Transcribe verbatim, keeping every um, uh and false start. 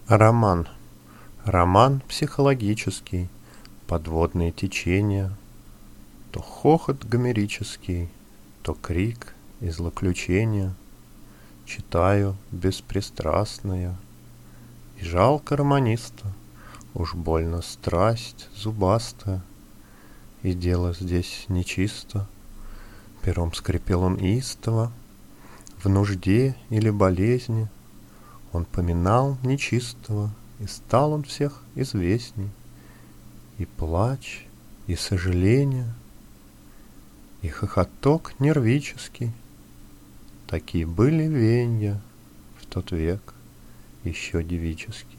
Роман. Роман психологический, подводные течения, то хохот гомерический, то крик и злоключения. Читаю беспристрастная, и жалко романиста, уж больно страсть зубастая, и дело здесь нечисто. Пером скрипел он истово, в нужде или болезни он поминал нечистого, и стал он всех известней. И плач, и сожаление, и хохоток нервический. Такие были венья в тот век еще девический.